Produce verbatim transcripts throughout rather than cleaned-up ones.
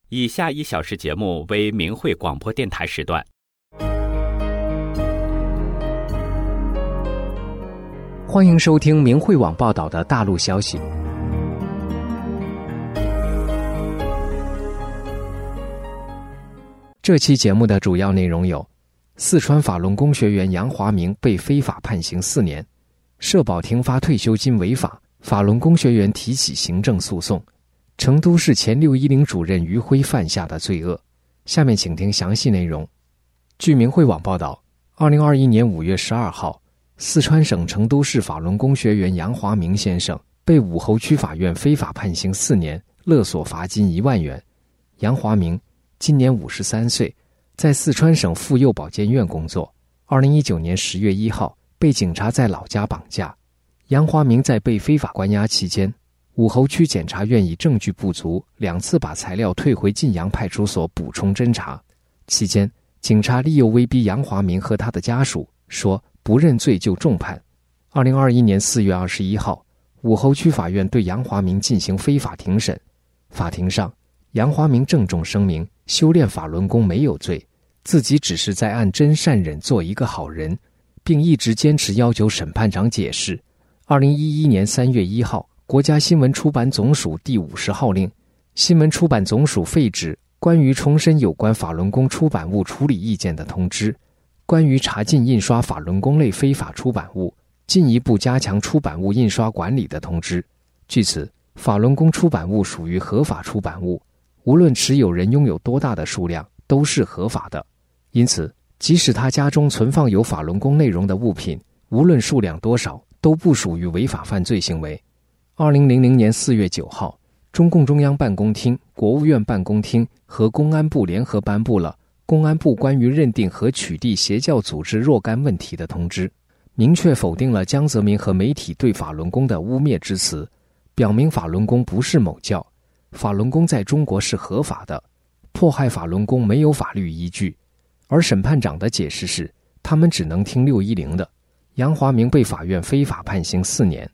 以下一小时节目为明慧广播电台时段。 欢迎收听明慧网报道的大陆消息。这期节目的主要内容有：四川法轮功学员杨华明被非法判刑四年，社保停发退休金违法，法轮功学员提起行政诉讼，成都市前六一零主任于辉犯下的罪恶。下面请听详细内容。据明慧网报道，二零二一年五月十二号，四川省成都市法轮功学员杨华明先生被武侯区法院非法判刑四年，勒索罚金一万元。杨华明今年五十三岁，在四川省妇幼保健院工作。二零一九年十月一号，被警察在老家绑架。杨华明在被非法关押期间，武侯区检察院以证据不足，两次把材料退回晋阳派出所补充侦查。期间，警察利诱威逼杨华明和他的家属，说不认罪就重判。二零二一年四月二十一号，武侯区法院对杨华明进行非法庭审。法庭上，杨华明郑重声明，修炼法轮功没有罪，自己只是在按真善忍做一个好人，并一直坚持要求审判长解释。二零一一年三月一号，国家新闻出版总署第五十号令，新闻出版总署废止关于重申有关法轮功出版物处理意见的通知，关于查禁印刷法轮功类非法出版物，进一步加强出版物印刷管理的通知。据此，法轮功出版物属于合法出版物，无论持有人拥有多大的数量，都是合法的。因此，即使他家中存放有法轮功内容的物品，无论数量多少，都不属于违法犯罪行为。二零零零年四月九号，中共中央办公厅、国务院办公厅和公安部联合颁布了《公安部关于认定和取缔邪教组织若干问题的通知》，明确否定了江泽民和媒体对法轮功的污蔑之词，表明法轮功不是某教，法轮功在中国是合法的，迫害法轮功没有法律依据。而审判长的解释是，他们只能听六一零的。杨华明被法院非法判刑四年。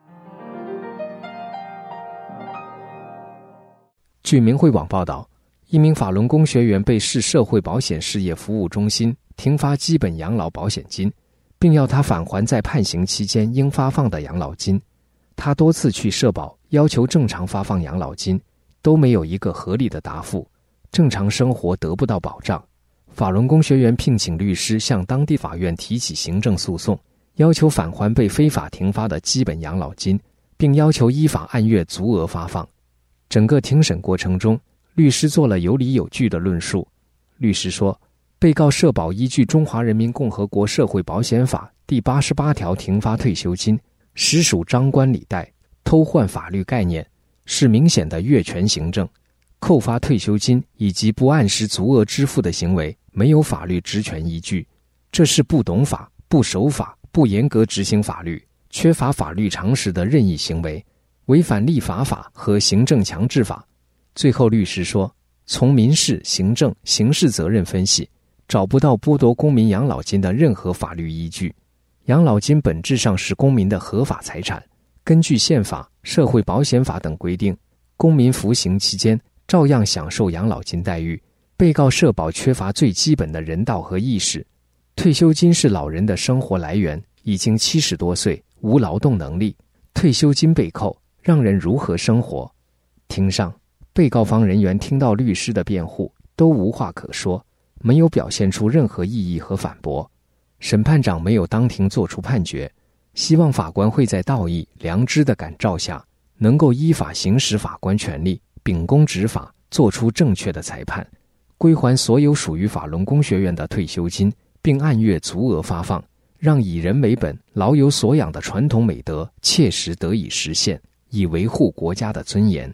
据明慧网报道，一名法轮功学员被市社会保险事业服务中心停发基本养老保险金，并要他返还在判刑期间应发放的养老金。他多次去社保要求正常发放养老金，都没有一个合理的答复，正常生活得不到保障。法轮功学员聘请律师向当地法院提起行政诉讼，要求返还被非法停发的基本养老金，并要求依法按月足额发放。整个庭审过程中，律师做了有理有据的论述。律师说，被告社保依据《中华人民共和国社会保险法》第八十八条停发退休金，实属张冠李戴，偷换法律概念，是明显的越权行政。扣发退休金以及不按时足额支付的行为没有法律职权依据，这是不懂法、不守法、不严格执行法律、缺乏法律常识的任意行为，违反立法法和行政强制法。最后律师说，从民事、行政、刑事责任分析，找不到剥夺公民养老金的任何法律依据。养老金本质上是公民的合法财产，根据宪法、社会保险法等规定，公民服刑期间照样享受养老金待遇。被告社保缺乏最基本的人道和意识，退休金是老人的生活来源，已经七十多岁，无劳动能力，退休金被扣，让人如何生活？庭上，被告方人员听到律师的辩护，都无话可说，没有表现出任何异议和反驳。审判长没有当庭作出判决，希望法官会在道义、良知的感召下，能够依法行使法官权力，秉公执法，做出正确的裁判，归还所有属于法轮功学院的退休金，并按月足额发放，让以人为本、老有所养的传统美德切实得以实现，以维护国家的尊严。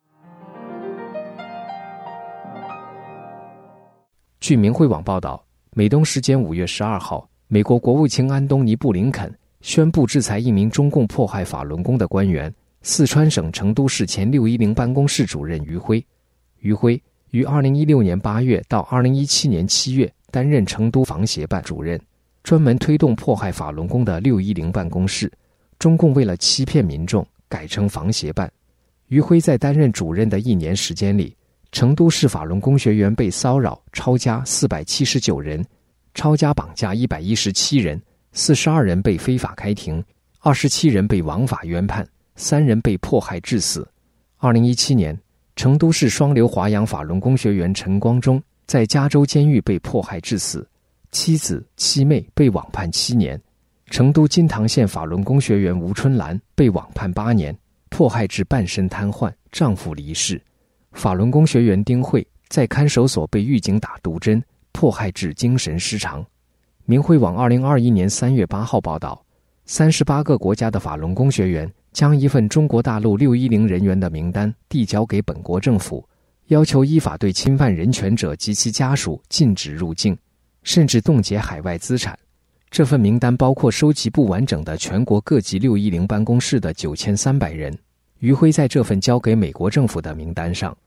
据明慧网报道，美东时间五月十二号，美国国务卿安东尼·布林肯宣布制裁一名中共迫害法轮功的官员，四川省成都市前六一零办公室主任于辉。于辉于二零一六年八月到二零一七年七月担任成都防协办主任，专门推动迫害法轮功的六一零办公室。中共为了欺骗民众，改称防协办。于辉在担任主任的一年时间里， 成都市法轮功学员被骚扰抄家四百七十九人，抄家绑架一百一十七人，四十二人被非法开庭，二十七人被枉法冤判，三人被迫害致死。二零一七年，成都市双流华阳法轮功学员陈光忠在加州监狱被迫害致死，妻子、妻妹被网判七年。成都金堂县法轮功学员吴春兰被网判八年，迫害致半身瘫痪，丈夫离世。法轮功学员丁慧在看守所被狱警打毒针，迫害致精神失常。明慧网二零二一年三月八号报道，三十八个国家的法轮功学员将一份中国大陆六一零人员的名单递交给本国政府，要求依法对侵犯人权者及其家属禁止入境，甚至冻结海外资产。这份名单包括收集不完整的全国各级六一零办公室的九千三百人。余辉在这份交给美国政府的名单上。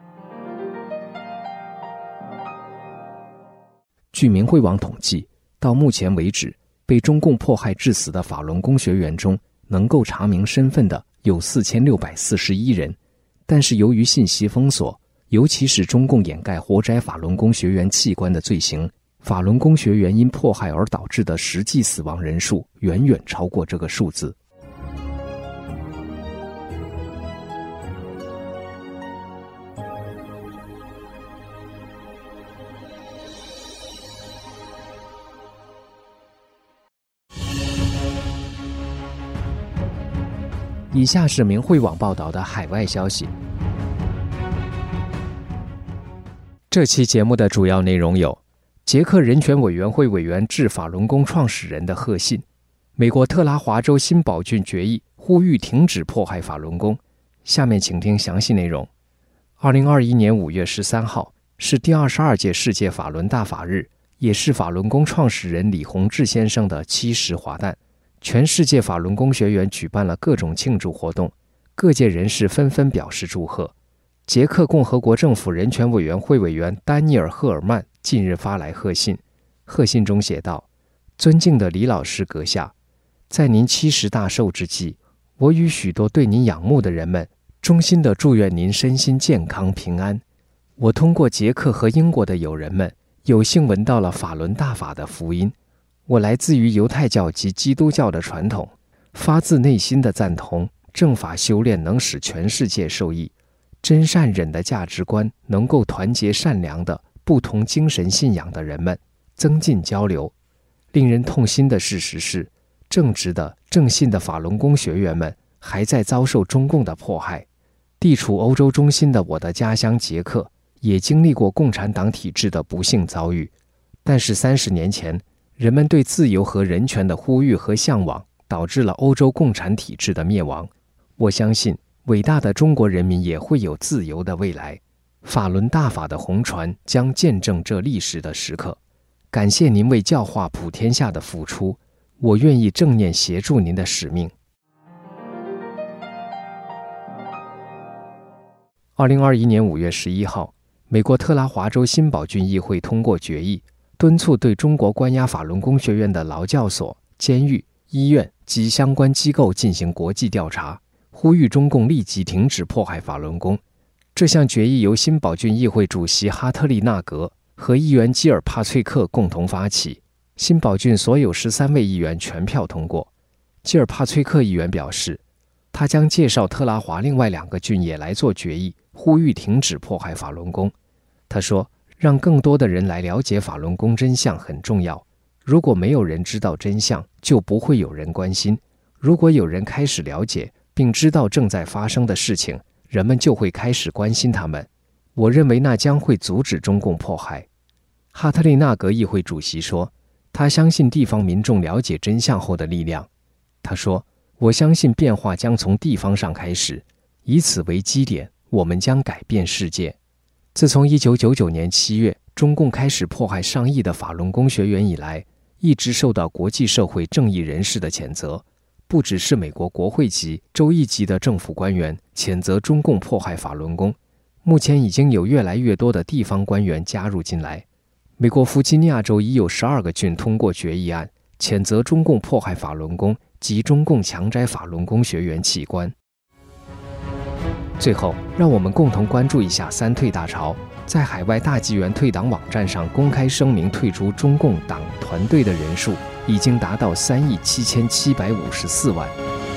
据明慧网统计，到目前为止，被中共迫害致死的法轮功学员中，能够查明身份的有四千六百四十一人，但是由于信息封锁，尤其是中共掩盖活摘法轮功学员器官的罪行，法轮功学员因迫害而导致的实际死亡人数远远超过这个数字。以下是明慧网报道的海外消息。这期节目的主要内容有：捷克人权委员会委员致法轮功创始人的贺信；美国特拉华州新堡郡决议呼吁停止迫害法轮功。下面请听详细内容。二零二一年五月十三号是第二十二届世界法轮大法日，也是法轮功创始人李洪志先生的七十华诞。全世界法轮功学员举办了各种庆祝活动，各界人士纷纷表示祝贺。捷克共和国政府人权委员会委员丹尼尔·赫尔曼近日发来贺信，贺信中写道：尊敬的李老师阁下，在您七十大寿之际，我与许多对您仰慕的人们衷心地祝愿您身心健康平安。我通过捷克和英国的友人们，有幸闻到了法轮大法的福音。我来自于犹太教及基督教的传统，发自内心的赞同正法修炼能使全世界受益，真善忍的价值观能够团结善良的不同精神信仰的人们，增进交流。令人痛心的事实是，正直的正信的法轮功学员们还在遭受中共的迫害。地处欧洲中心的我的家乡捷克也经历过共产党体制的不幸遭遇，但是三十年前人们对自由和人权的呼吁和向往，导致了欧洲共产体制的灭亡。我相信，伟大的中国人民也会有自由的未来。法轮大法的红传将见证这历史的时刻。感谢您为教化普天下的付出，我愿意正念协助您的使命。二零二一年五月十一号，美国特拉华州新堡郡议会通过决议，敦促对中国关押法轮功学院的劳教所、监狱、医院及相关机构进行国际调查，呼吁中共立即停止迫害法轮功。这项决议由新堡郡议会主席哈特利纳格和议员基尔帕翠克共同发起，新堡郡所有十三位议员全票通过。基尔帕翠克议员表示，他将介绍特拉华另外两个郡也来做决议，呼吁停止迫害法轮功。他说，让更多的人来了解法轮功真相很重要。如果没有人知道真相，就不会有人关心。如果有人开始了解并知道正在发生的事情，人们就会开始关心他们。我认为那将会阻止中共迫害。哈特利纳格议会主席说，他相信地方民众了解真相后的力量。他说，我相信变化将从地方上开始，以此为基点，我们将改变世界。自从一九九九年七月中共开始迫害上亿的法轮功学员以来，一直受到国际社会正义人士的谴责。不只是美国国会级、州议级的政府官员谴责中共迫害法轮功，目前已经有越来越多的地方官员加入进来。美国弗吉尼亚州已有十二个郡通过决议案，谴责中共迫害法轮功及中共强摘法轮功学员器官。 最后，让我们共同关注一下三退大潮。在海外大纪元退党网站上公开声明退出中共党团队的人数已经达到三亿七千七百五十四万。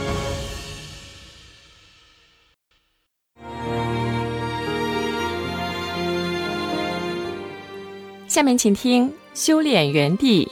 下面请听修炼园地。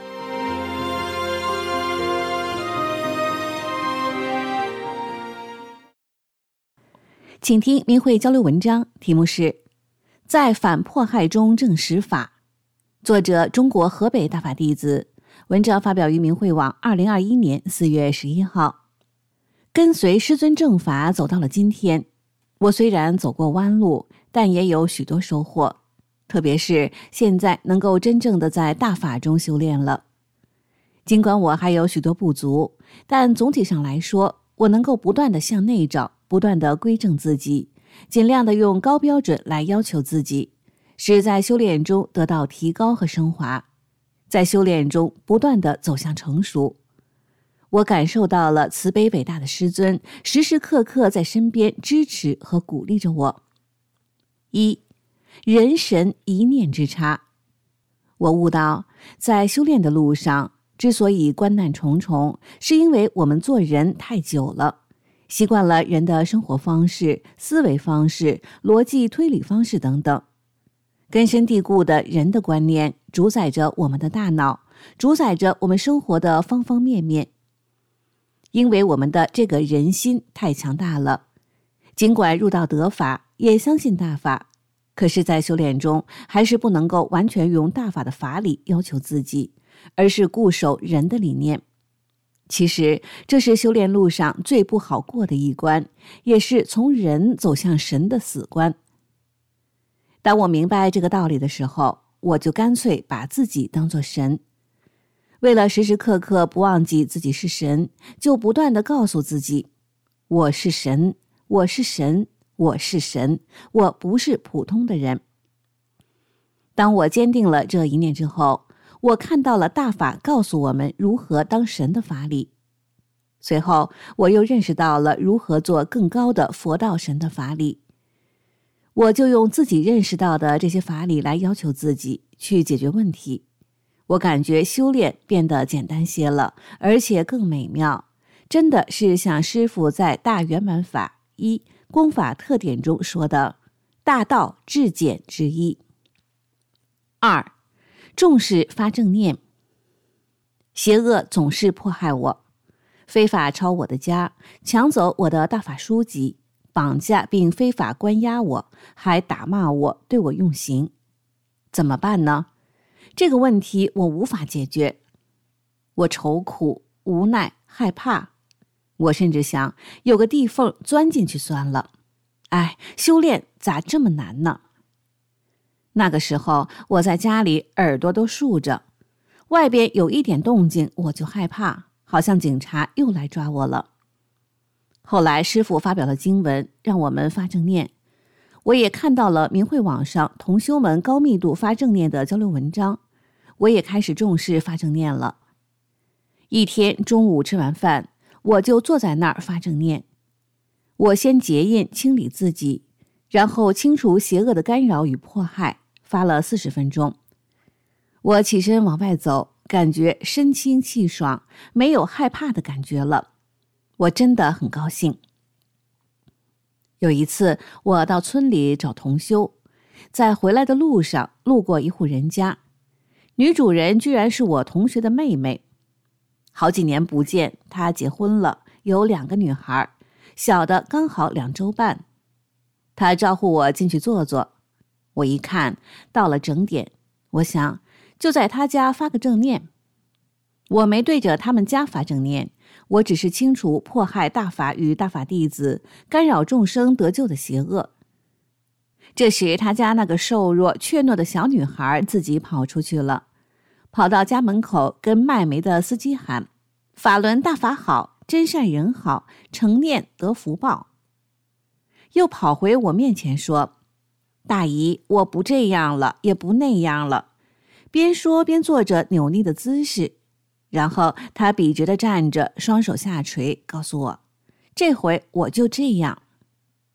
请听明慧交流文章，题目是在反迫害中证实法，作者中国河北大法弟子，文章发表于明慧网二零二一年四月十一号。跟随师尊正法走到了今天，我虽然走过弯路，但也有许多收获，特别是现在能够真正的在大法中修炼了。尽管我还有许多不足，但总体上来说，我能够不断地向内找，不断地归正自己，尽量地用高标准来要求自己，使在修炼中得到提高和升华，在修炼中不断地走向成熟。我感受到了慈悲伟大的师尊时时刻刻在身边支持和鼓励着我。一、人神一念之差。我悟到，在修炼的路上，之所以关难重重，是因为我们做人太久了，习惯了人的生活方式、思维方式、逻辑推理方式等等，根深蒂固的人的观念主宰着我们的大脑，主宰着我们生活的方方面面。因为我们的这个人心太强大了，尽管入道得法，也相信大法，可是在修炼中还是不能够完全用大法的法理要求自己，而是固守人的理念。其实这是修炼路上最不好过的一关，也是从人走向神的死关。当我明白这个道理的时候，我就干脆把自己当作神。为了时时刻刻不忘记自己是神，就不断地告诉自己，我是神，我是神，我是神，我不是普通的人。当我坚定了这一念之后，我看到了大法告诉我们如何当神的法理。随后我又认识到了如何做更高的佛道神的法理。我就用自己认识到的这些法理来要求自己，去解决问题。我感觉修炼变得简单些了，而且更美妙，真的是像师父在大圆满法一功法特点中说的大道至简之一。二、重视发正念。邪恶总是迫害我，非法抄我的家，抢走我的大法书籍，绑架并非法关押我，还打骂我，对我用刑。怎么办呢？这个问题我无法解决。我愁苦、无奈、害怕，我甚至想有个地缝钻进去算了。哎，修炼咋这么难呢？那个时候我在家里耳朵都竖着，外边有一点动静我就害怕，好像警察又来抓我了。后来师父发表了经文，让我们发正念。我也看到了明慧网上同修们高密度发正念的交流文章，我也开始重视发正念了。一天中午吃完饭，我就坐在那儿发正念。我先结印清理自己，然后清除邪恶的干扰与迫害，发了四十分钟。我起身往外走，感觉身轻气爽，没有害怕的感觉了。我真的很高兴。有一次我到村里找同修，在回来的路上路过一户人家，女主人居然是我同学的妹妹。好几年不见，她结婚了，有两个女孩，小的刚好两周半。她招呼我进去坐坐，我一看到了整点，我想就在她家发个正念。我没对着他们家发正念，我只是清除迫害大法与大法弟子，干扰众生得救的邪恶。这时他家那个瘦弱怯懦的小女孩自己跑出去了，跑到家门口跟卖煤的司机喊，法轮大法好，真善人好，成念得福报。又跑回我面前说，大姨，我不这样了，也不那样了，边说边做着扭捏的姿势。然后他笔直地站着，双手下垂，告诉我，这回我就这样。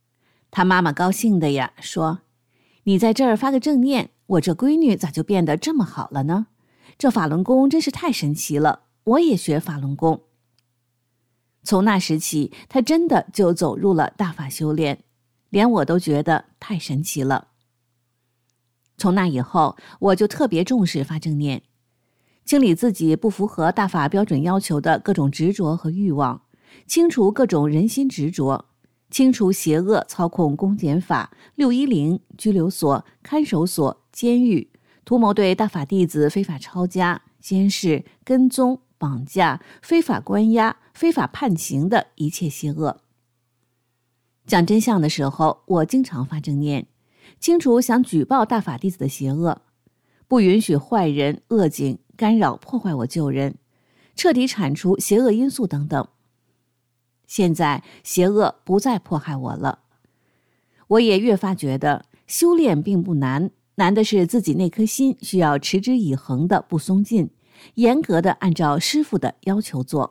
他妈妈高兴的呀，说：你在这儿发个正念，我这闺女咋就变得这么好了呢？这法轮功真是太神奇了，我也学法轮功。从那时起，他真的就走入了大法修炼，连我都觉得太神奇了。从那以后，我就特别重视发正念，清理自己不符合大法标准要求的各种执着和欲望，清除各种人心执着，清除邪恶操控公检法、六一零、拘留所、看守所、监狱，图谋对大法弟子非法抄家、监视、跟踪、绑架、非法关押、非法判刑的一切邪恶。讲真相的时候，我经常发正念，清除想举报大法弟子的邪恶，不允许坏人、恶警干扰破坏我救人，彻底铲除邪恶因素等等。现在邪恶不再迫害我了，我也越发觉得修炼并不难，难的是自己那颗心需要持之以恒的不松劲，严格的按照师父的要求做。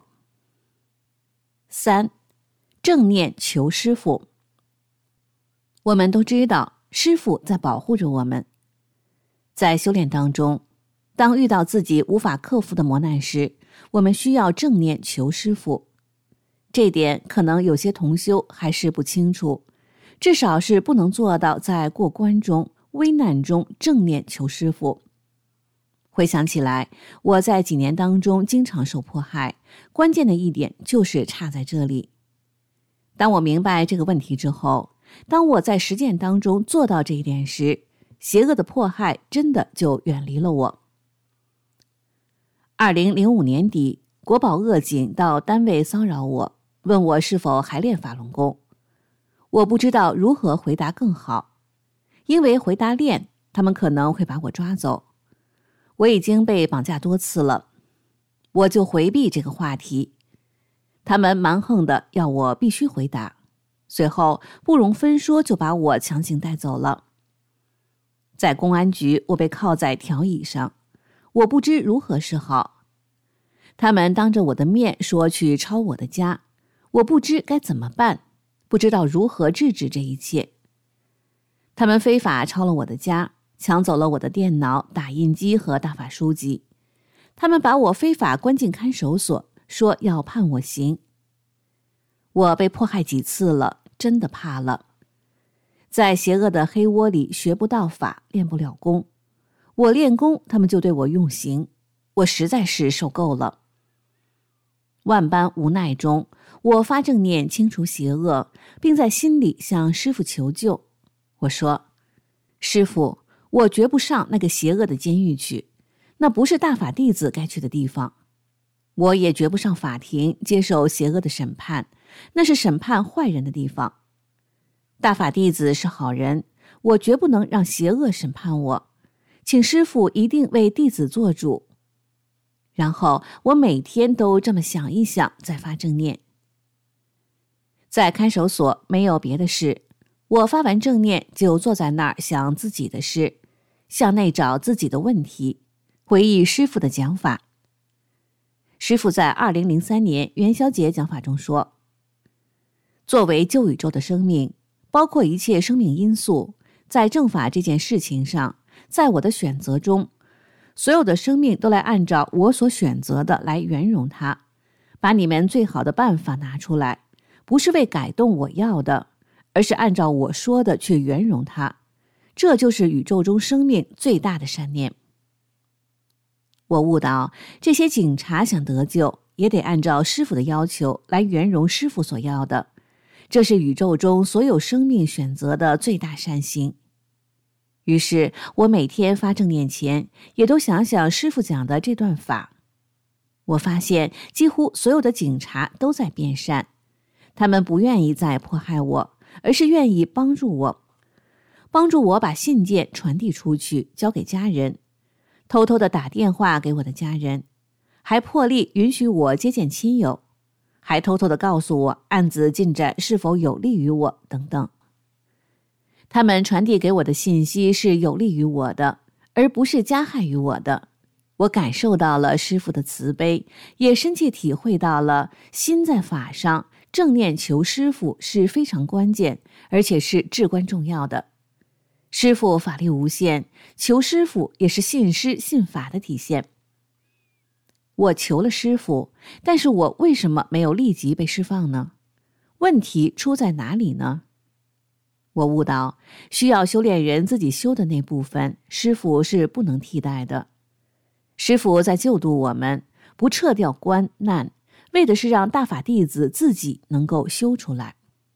三，正念求师父。我们都知道师父在保护着我们，在修炼当中，当遇到自己无法克服的磨难时，我们需要正念求师父。这点可能有些同修还是不清楚，至少是不能做到在过关中、危难中正念求师父。回想起来，我在几年当中经常受迫害，关键的一点就是差在这里。当我明白这个问题之后，当我在实践当中做到这一点时，邪恶的迫害真的就远离了我。二零零五年底，国保恶警到单位骚扰我，问我是否还练法轮功。我不知道如何回答更好，因为回答练，他们可能会把我抓走。我已经被绑架多次了，我就回避这个话题。他们蛮横的要我必须回答，随后不容分说就把我强行带走了。在公安局，我被铐在条椅上，我不知如何是好。他们当着我的面说去抄我的家，我不知该怎么办，不知道如何制止这一切。他们非法抄了我的家，抢走了我的电脑、打印机和大法书籍。他们把我非法关进看守所，说要判我刑。我被迫害几次了，真的怕了。在邪恶的黑窝里学不到法，练不了功。我练功，他们就对我用刑，我实在是受够了。万般无奈中，我发正念清除邪恶，并在心里向师父求救。我说：师父，我绝不上那个邪恶的监狱去，那不是大法弟子该去的地方。我也绝不上法庭接受邪恶的审判，那是审判坏人的地方。大法弟子是好人，我绝不能让邪恶审判我，请师父一定为弟子做主。然后我每天都这么想一想，再发正念。在看守所没有别的事，我发完正念就坐在那儿想自己的事，向内找自己的问题，回忆师父的讲法。师父在二零零三年元宵节讲法中说，作为旧宇宙的生命，包括一切生命因素，在正法这件事情上，在我的选择中，所有的生命都来按照我所选择的来圆融它，把你们最好的办法拿出来，不是为改动我要的，而是按照我说的去圆融它，这就是宇宙中生命最大的善念。我悟到，这些警察想得救，也得按照师父的要求来圆融师父所要的，这是宇宙中所有生命选择的最大善行。于是我每天发正念前，也都想想师父讲的这段法。我发现几乎所有的警察都在变善，他们不愿意再迫害我，而是愿意帮助我，帮助我把信件传递出去，交给家人，偷偷地打电话给我的家人，还破例允许我接见亲友，还偷偷地告诉我案子进展是否有利于我等等。他们传递给我的信息是有利于我的，而不是加害于我的。我感受到了师父的慈悲，也深切体会到了心在法上，正念求师父是非常关键， 而且是至关重要的。师父法力无限，求师父也是信师信法的体现。我求了师父，但是我为什么没有立即被释放呢？问题出在哪里呢？我悟到，需要修炼人自己修的那部分，师父是不能替代的。师父在救度我们，不撤掉关难，为的是让大法弟子自己能够修出来。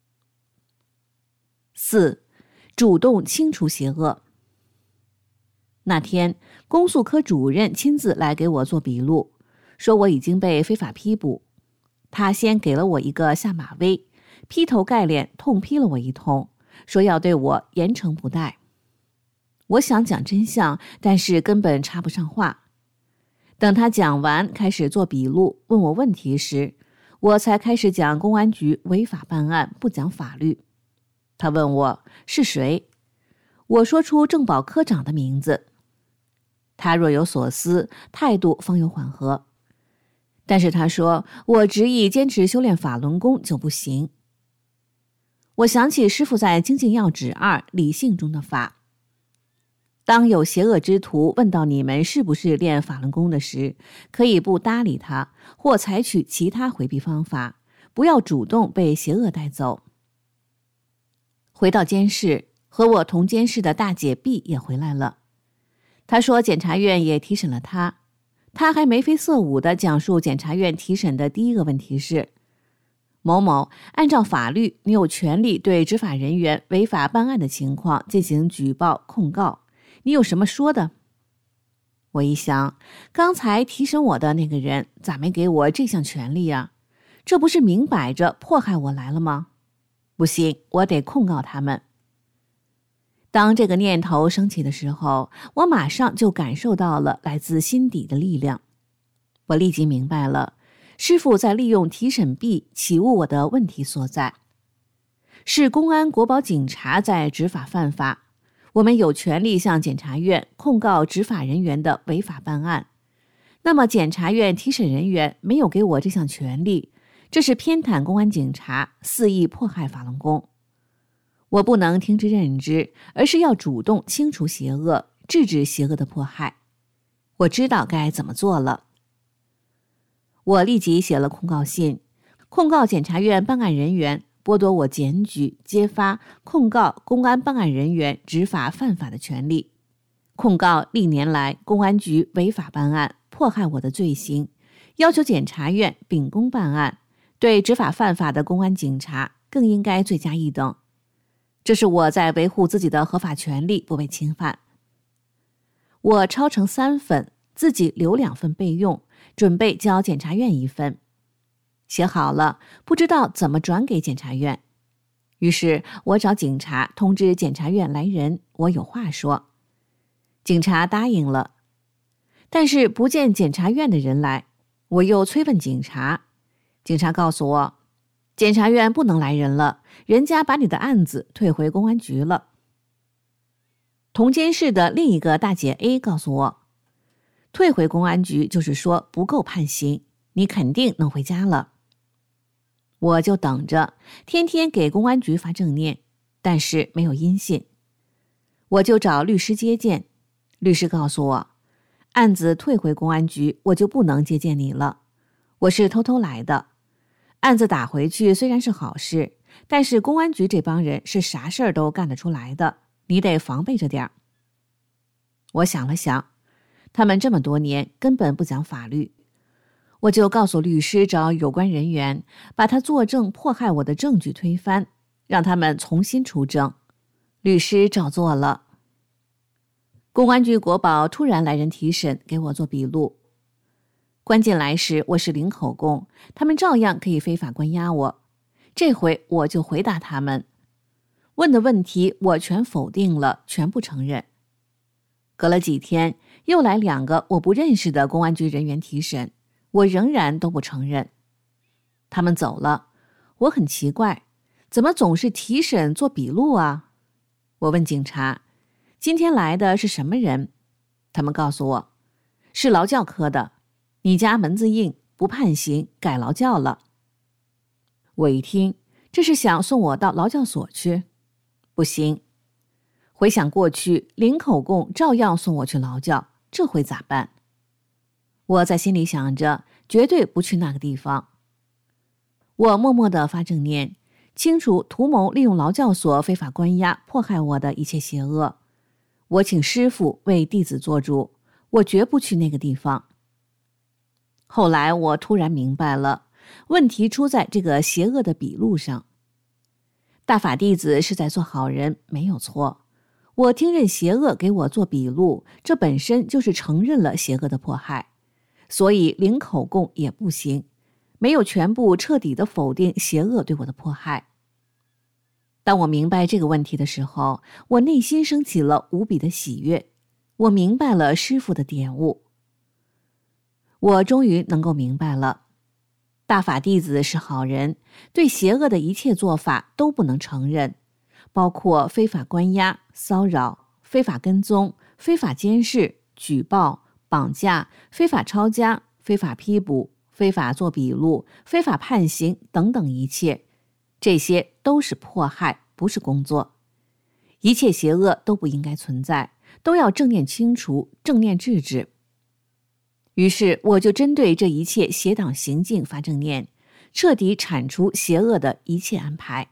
四，主动清除邪恶。那天，公诉科主任亲自来给我做笔录，说我已经被非法批捕。他先给了我一个下马威，劈头盖脸痛批了我一通，说要对我严惩不贷。我想讲真相，但是根本插不上话。等他讲完，开始做笔录，问我问题时，我才开始讲公安局违法办案，不讲法律。他问我是谁，我说出政保科长的名字。他若有所思，态度方有缓和。但是他说我执意坚持修炼法轮功就不行。我想起师父在《精进要旨二理性》中的法，当有邪恶之徒问到你们是不是练法轮功的时，可以不搭理他，或采取其他回避方法，不要主动被邪恶带走。回到监室，和我同监室的大姐 B 也回来了。她说检察院也提审了她，她还眉飞色舞地讲述检察院提审的第一个问题是：某某，按照法律，你有权利对执法人员违法办案的情况进行举报控告，你有什么说的？我一想，刚才提审我的那个人咋没给我这项权利啊？这不是明摆着迫害我来了吗？不行，我得控告他们。当这个念头升起的时候，我马上就感受到了来自心底的力量。我立即明白了，师父在利用提审弊启悟我的问题所在。是公安国保警察在执法犯法，我们有权利向检察院控告执法人员的违法办案。那么检察院提审人员没有给我这项权利，这是偏袒公安警察，肆意迫害法轮功。我不能听之任之，而是要主动清除邪恶，制止邪恶的迫害。我知道该怎么做了。我立即写了控告信，控告检察院办案人员剥夺我检举、揭发、控告公安办案人员执法犯法的权利，控告历年来公安局违法办案、迫害我的罪行，要求检察院秉公办案，对执法犯法的公安警察更应该罪加一等。这是我在维护自己的合法权利不被侵犯。我抄成三份，自己留两份备用，准备交检察院一份。写好了，不知道怎么转给检察院。于是我找警察通知检察院来人，我有话说。警察答应了，但是不见检察院的人来，我又催问警察。警察告诉我，检察院不能来人了，人家把你的案子退回公安局了。同监室的另一个大姐 A 告诉我，退回公安局就是说不够判刑，你肯定能回家了。我就等着，天天给公安局发正念，但是没有音信。我就找律师接见，律师告诉我，案子退回公安局，我就不能接见你了。我是偷偷来的，案子打回去虽然是好事，但是公安局这帮人是啥事儿都干得出来的，你得防备着点儿。我想了想，他们这么多年根本不讲法律，我就告诉律师找有关人员，把他作证迫害我的证据推翻，让他们重新出证。律师照做了。公安局国保突然来人提审，给我做笔录。关进来时我是零口供，他们照样可以非法关押我。这回我就回答他们，问的问题我全否定了，全不承认。隔了几天，又来两个我不认识的公安局人员提审，我仍然都不承认。他们走了，我很奇怪，怎么总是提审做笔录啊？我问警察，今天来的是什么人？他们告诉我，是劳教科的，你家门子硬，不判刑，改劳教了。我一听，这是想送我到劳教所去， 不行。回想过去，林口供照样送我去劳教，这会咋办？我在心里想着，绝对不去那个地方。我默默地发正念，清楚图谋利用劳教所非法关押迫害我的一切邪恶。我请师父为弟子做主，我绝不去那个地方。后来我突然明白了，问题出在这个邪恶的笔录上。大法弟子是在做好人，没有错。我听任邪恶给我做笔录，这本身就是承认了邪恶的迫害，所以零口供也不行，没有全部彻底的否定邪恶对我的迫害。当我明白这个问题的时候，我内心升起了无比的喜悦，我明白了师父的点悟。我终于能够明白了，大法弟子是好人，对邪恶的一切做法都不能承认，包括非法关押、骚扰、非法跟踪、非法监视、举报、绑架、非法抄家、非法批捕、非法做笔录、非法判刑等等一切，这些都是迫害，不是工作。一切邪恶都不应该存在，都要正念清除，正念制止。于是我就针对这一切邪党行径发正念，彻底铲除邪恶的一切安排。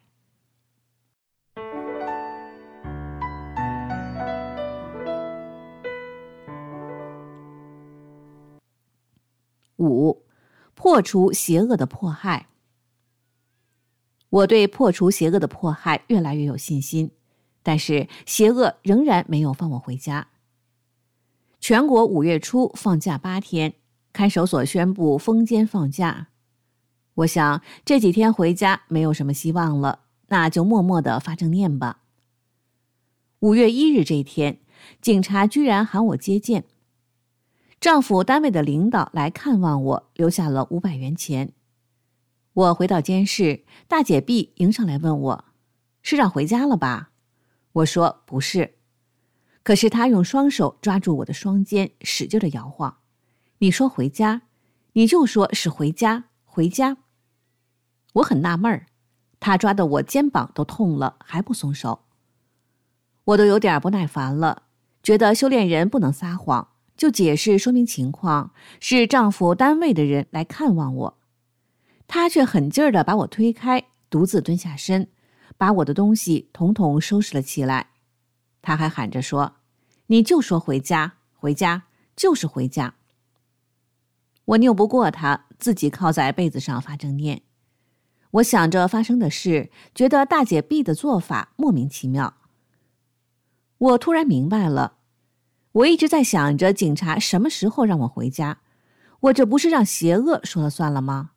五、破除邪恶的迫害。我对破除邪恶的迫害越来越有信心，但是邪恶仍然没有放我回家。全国五月初放假八天，看守所宣布封监放假。我想这几天回家没有什么希望了，那就默默地发正念吧。五月一日这一天，警察居然喊我接见。丈夫单位的领导来看望我，留下了五百元钱。我回到监室，大姐 B 迎上来问我，是让回家了吧？我说不是。可是她用双手抓住我的双肩，使劲地摇晃。你说回家，你就说是回家，回家。我很纳闷儿，她抓得我肩膀都痛了，还不松手。我都有点不耐烦了，觉得修炼人不能撒谎，就解释说明情况，是丈夫单位的人来看望我。她却狠劲儿地把我推开，独自蹲下身，把我的东西统统收拾了起来。她还喊着说，你就说回家，回家，就是回家。我拗不过她，自己靠在被子上发正念。我想着发生的事，觉得大姐 B 的做法莫名其妙。我突然明白了，我一直在想着警察什么时候让我回家，我这不是让邪恶说了算了吗？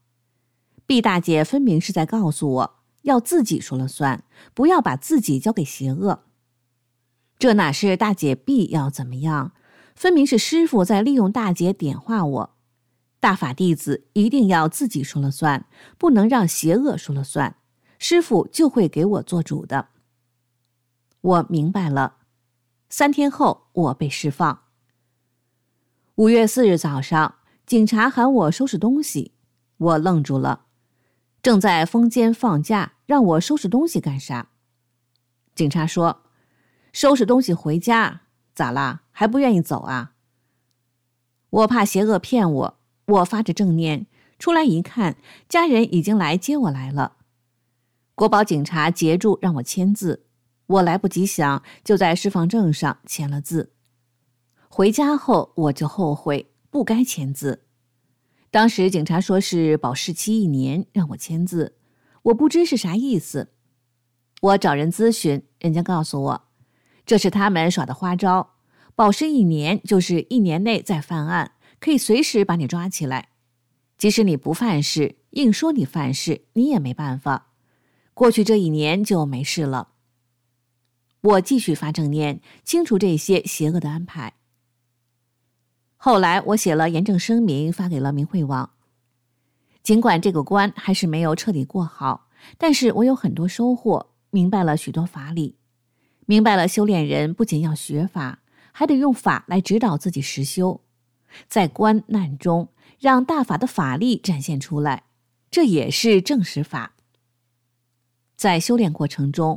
B 大姐分明是在告诉我，要自己说了算，不要把自己交给邪恶。这哪是大姐 B 要怎么样，分明是师父在利用大姐点化我。大法弟子一定要自己说了算，不能让邪恶说了算，师父就会给我做主的。我明白了。三天后，我被释放。五月四日早上，警察喊我收拾东西，我愣住了。正在封监放假，让我收拾东西干啥？警察说，收拾东西回家，咋啦？还不愿意走啊？我怕邪恶骗我，我发着正念，出来一看，家人已经来接我来了。国保警察截住让我签字，我来不及想，就在释放证上签了字。回家后我就后悔，不该签字。当时警察说是保释期一年，让我签字，我不知是啥意思。我找人咨询，人家告诉我，这是他们耍的花招，保释一年就是一年内再犯案，可以随时把你抓起来。即使你不犯事，硬说你犯事，你也没办法。过去这一年就没事了。我继续发正念，清除这些邪恶的安排。后来我写了严正声明，发给了明慧网。尽管这个关还是没有彻底过好，但是我有很多收获，明白了许多法理，明白了修炼人不仅要学法，还得用法来指导自己实修，在关难中让大法的法力展现出来，这也是正实法。在修炼过程中，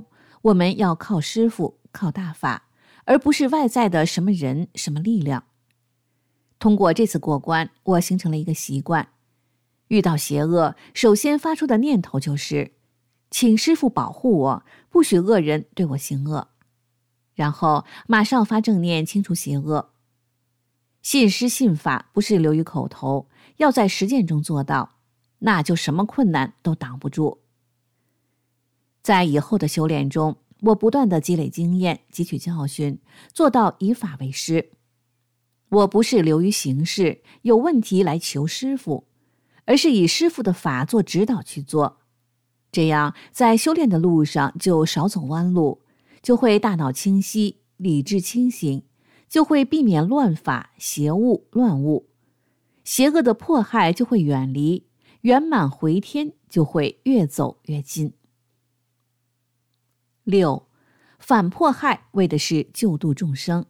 我们要靠师父，靠大法，而不是外在的什么人、什么力量。通过这次过关，我形成了一个习惯，遇到邪恶，首先发出的念头就是请师父保护我，不许恶人对我行恶，然后马上发正念清除邪恶。信师信法不是流于口头，要在实践中做到，那就什么困难都挡不住。在以后的修炼中，我不断地积累经验，汲取教训，做到以法为师。我不是流于形式，有问题来求师父，而是以师父的法做指导去做。这样在修炼的路上就少走弯路，就会大脑清晰，理智清醒，就会避免乱法、邪物、乱物，邪恶的迫害就会远离，圆满回天就会越走越近。六，反迫害为的是救度众生。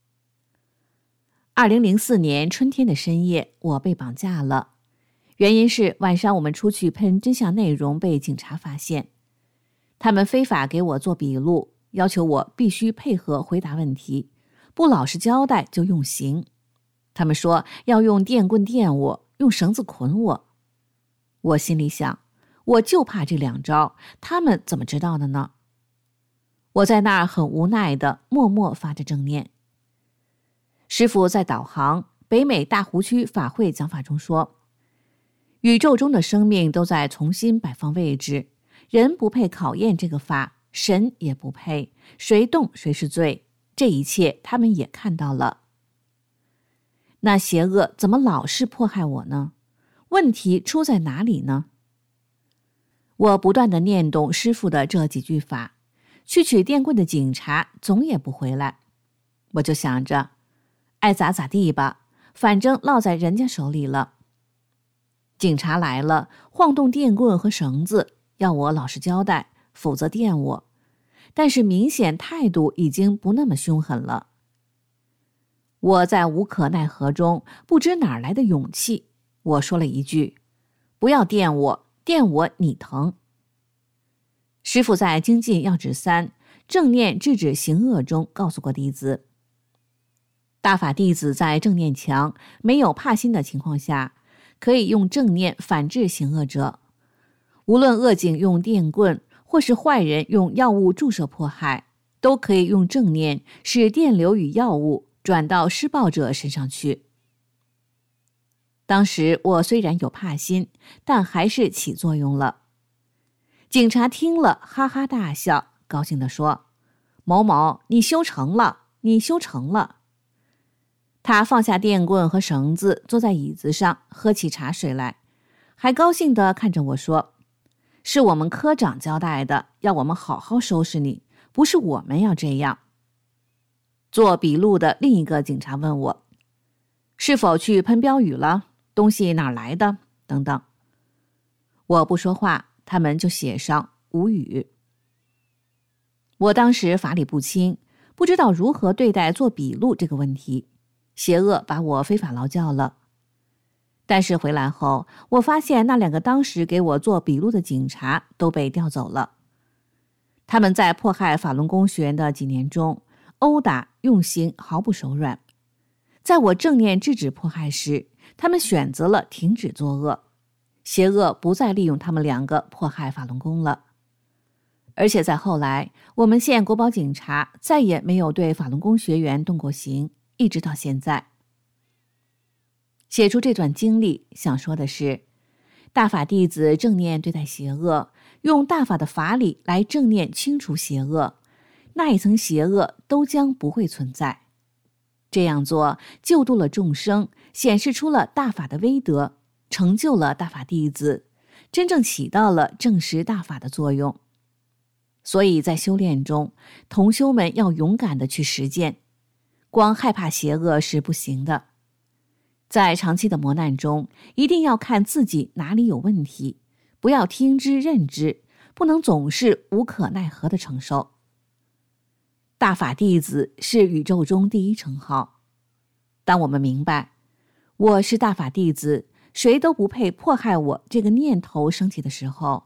二零零四年春天的深夜，我被绑架了，原因是晚上我们出去喷真相内容被警察发现，他们非法给我做笔录，要求我必须配合回答问题，不老实交代就用刑。他们说要用电棍电我，用绳子捆我。我心里想，我就怕这两招，他们怎么知道的呢？我在那儿很无奈的默默发着正念。师父在导航北美大湖区法会讲法中说，宇宙中的生命都在重新摆放位置，人不配考验这个法，神也不配，谁动谁是罪，这一切他们也看到了。那邪恶怎么老是迫害我呢？问题出在哪里呢？我不断地念动师父的这几句法，去取电棍的警察总也不回来，我就想着爱咋咋地吧，反正落在人家手里了。警察来了，晃动电棍和绳子，要我老实交代，否则电我。但是明显态度已经不那么凶狠了。我在无可奈何中，不知哪来的勇气，我说了一句：不要电我，电我你疼。师父在精进要旨三正念制止行恶中告诉过弟子，大法弟子在正念强、没有怕心的情况下，可以用正念反制行恶者。无论恶警用电棍，或是坏人用药物注射迫害，都可以用正念使电流与药物转到施暴者身上去。当时我虽然有怕心，但还是起作用了。警察听了哈哈大笑，高兴地说：某某，你修成了，你修成了。他放下电棍和绳子，坐在椅子上喝起茶水来，还高兴地看着我说：是我们科长交代的，要我们好好收拾你，不是我们要这样。做笔录的另一个警察问我，是否去喷标语了，东西哪来的等等。我不说话，他们就写上无语。我当时法理不清，不知道如何对待做笔录这个问题，邪恶把我非法劳教了。但是回来后，我发现那两个当时给我做笔录的警察都被调走了。他们在迫害法轮功学员的几年中，殴打用刑毫不手软。在我正念制止迫害时，他们选择了停止作恶，邪恶不再利用他们两个迫害法轮功了。而且在后来，我们县国保警察再也没有对法轮功学员动过刑，一直到现在。写出这段经历，想说的是，大法弟子正念对待邪恶，用大法的法理来正念清除邪恶，那一层邪恶都将不会存在。这样做救度了众生，显示出了大法的威德，成就了大法弟子，真正起到了证实大法的作用。所以在修炼中，同修们要勇敢地去实践，光害怕邪恶是不行的。在长期的磨难中，一定要看自己哪里有问题，不要听之任之，不能总是无可奈何的承受。大法弟子是宇宙中第一称号。当我们明白我是大法弟子，谁都不配迫害我这个念头升起的时候，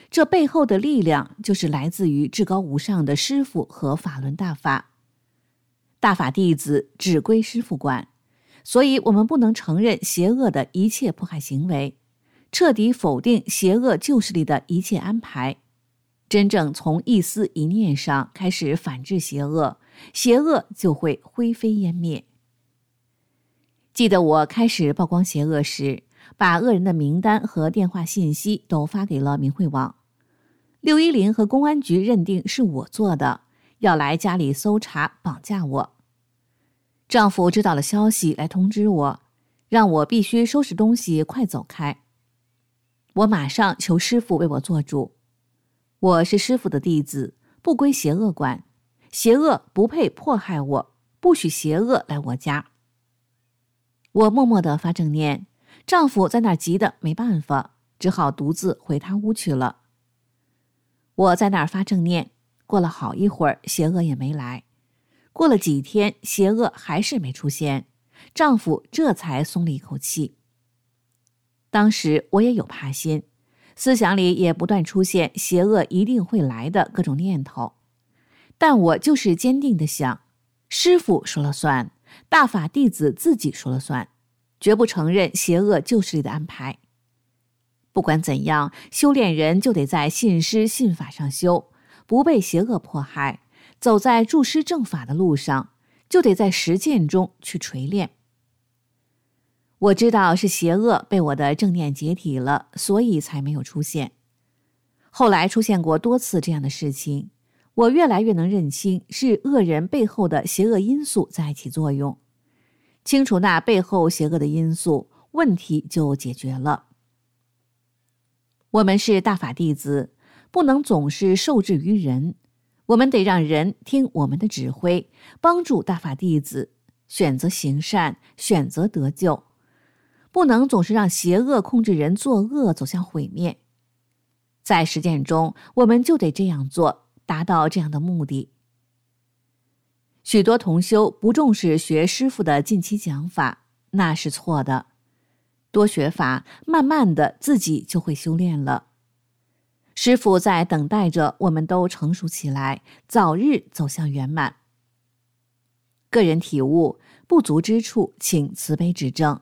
这背后的力量就是来自于至高无上的师父和法轮大法。大法弟子只归师父管，所以我们不能承认邪恶的一切迫害行为，彻底否定邪恶旧势力的一切安排，真正从一思一念上开始反制邪恶，邪恶就会灰飞烟灭。记得我开始曝光邪恶时，把恶人的名单和电话信息都发给了明慧网。六一零和公安局认定是我做的，要来家里搜查绑架我。丈夫知道了消息来通知我，让我必须收拾东西快走开。我马上求师父为我做主，我是师父的弟子，不归邪恶管，邪恶不配迫害我，不许邪恶来我家。我默默地发正念，丈夫在那儿急得没办法，只好独自回他屋去了。我在那儿发正念，过了好一会儿，邪恶也没来。过了几天，邪恶还是没出现，丈夫这才松了一口气。当时我也有怕心，思想里也不断出现邪恶一定会来的各种念头，但我就是坚定地想，师父说了算，大法弟子自己说了算，绝不承认邪恶旧势力的安排。不管怎样，修炼人就得在信师信法上修，不被邪恶迫害，走在助师正法的路上，就得在实践中去锤炼。我知道是邪恶被我的正念解体了，所以才没有出现。后来出现过多次这样的事情，我越来越能认清是恶人背后的邪恶因素在起作用。清除那背后邪恶的因素，问题就解决了。我们是大法弟子，不能总是受制于人，我们得让人听我们的指挥，帮助大法弟子选择行善，选择得救，不能总是让邪恶控制人作恶，走向毁灭。在实践中，我们就得这样做，达到这样的目的。许多同修不重视学师父的近期讲法，那是错的。多学法，慢慢的自己就会修炼了。师父在等待着我们都成熟起来，早日走向圆满。个人体悟，不足之处，请慈悲指正。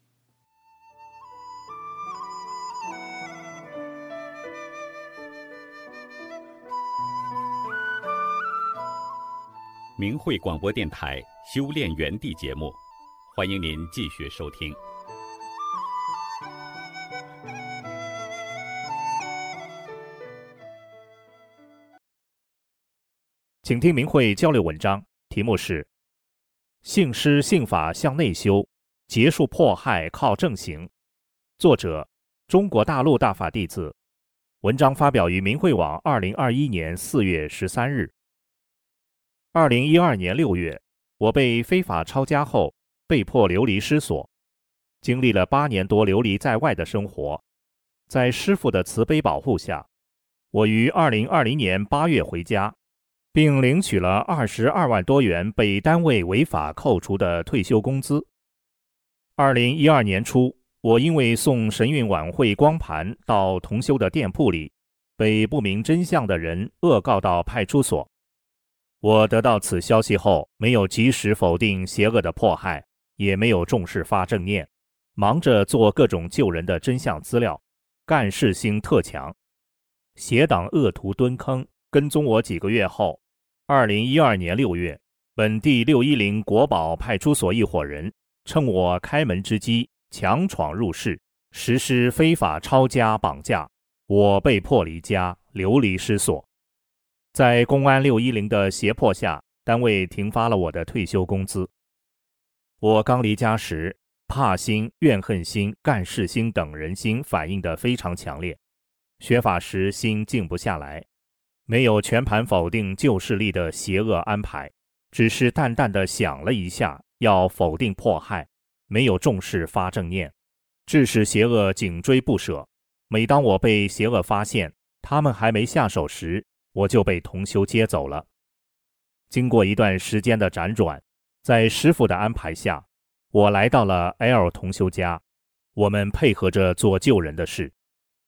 明慧广播电台修炼园地节目，欢迎您继续收听。 请听明慧交流文章，题目是信师信法向内修，结束迫害靠正行。作者中国大陆大法弟子。文章发表于明慧网二零二一年四月十三日。二零一二年六月，我被非法抄家后被迫流离失所，经历了八年多流离在外的生活。在师父的慈悲保护下，我于二零二零年八月回家，并领取了二十二万多元被单位违法扣除的退休工资。二零一二年初，我因为送神韵晚会光盘到同修的店铺里，被不明真相的人恶告到派出所。我得到此消息后，没有及时否定邪恶的迫害，也没有重视发正念，忙着做各种救人的真相资料，干事心特强。邪党恶徒蹲坑跟踪我几个月后，二零一二年六月，本地六一零国宝派出所一伙人趁我开门之机强闯入室，实施非法抄家绑架，我被迫离家，流离失所。在公安六一零的胁迫下，单位停发了我的退休工资。我刚离家时，怕心、怨恨心、干事心等人心反应得非常强烈，学法时心静不下来，没有全盘否定旧势力的邪恶安排，只是淡淡地想了一下要否定迫害，没有重视发正念，致使邪恶紧追不舍。每当我被邪恶发现，他们还没下手时，我就被同修接走了。经过一段时间的辗转，在师父的安排下，我来到了 L 同修家，我们配合着做救人的事。